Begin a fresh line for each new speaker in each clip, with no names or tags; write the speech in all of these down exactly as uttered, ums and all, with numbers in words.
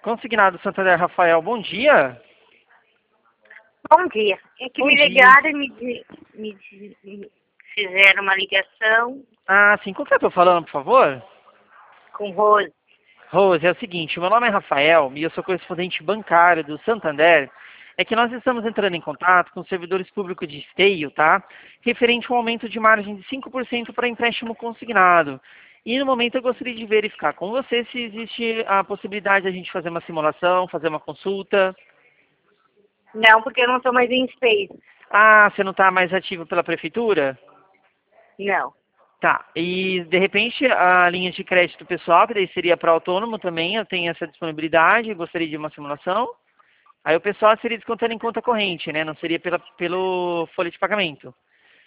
Consignado Santander Rafael, bom dia.
Bom dia. É que
Bom
me
dia.
ligaram e me, di- me, di- me fizeram uma ligação
Ah, sim, com quem eu tô falando, por favor?
com Rose.
Rose, é o seguinte, meu nome é Rafael e eu sou correspondente bancário do Santander. É que nós estamos entrando em contato com os servidores públicos de esteio, tá? Referente ao aumento de margem de cinco por cento para empréstimo consignado. E no momento eu gostaria de verificar com você se existe a possibilidade de a gente fazer uma simulação, fazer uma consulta.
Não, porque eu não estou mais em Space.
Ah, você não está mais ativo pela prefeitura?
Não.
Tá, e de repente a linha de crédito pessoal, que daí seria para autônomo também, eu tenho essa disponibilidade, gostaria de uma simulação. Aí o pessoal seria descontando em conta corrente, né? Não seria pela, pelo folha de pagamento.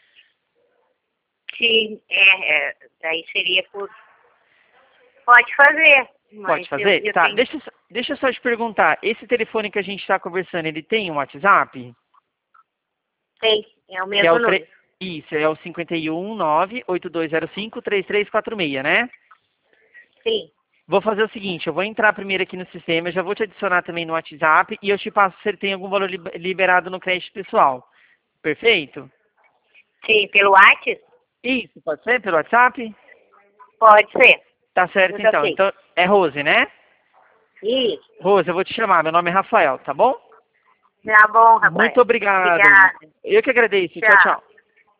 Sim, é, é, daí seria por... Pode fazer. Mas
Pode fazer?
Eu, eu
Tá,
tenho...
deixa, eu só- deixa eu só te perguntar, esse telefone que a gente está conversando, ele tem um WhatsApp?
Tem, é o
Que é
mesmo
o tre...
número.
Isso, é o cinco um nove oito dois zero cinco três três quatro seis, né?
Sim,
Vou fazer o seguinte, eu vou entrar primeiro aqui no sistema, eu já vou te adicionar também no WhatsApp e eu te passo se ele tem algum valor li- liberado no crédito pessoal. Perfeito?
sim, pelo WhatsApp?
Isso, pode ser pelo WhatsApp?
Pode ser.
Tá certo
Eu já
então.
sei.
Então, é Rose, né?
Isso.
Rose, eu vou te chamar, meu nome é Rafael, tá bom?
Tá bom,
Muito
Rafael.
obrigado.
Obrigada.
Eu que agradeço. Tchau,
Tchau.
tchau.